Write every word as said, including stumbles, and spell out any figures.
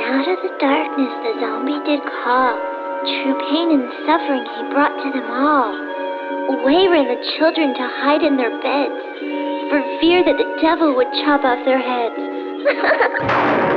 Out of the darkness the zombie did call. True pain and suffering he brought to them all. Away ran the children to hide in their beds, for fear that the devil would chop off their heads.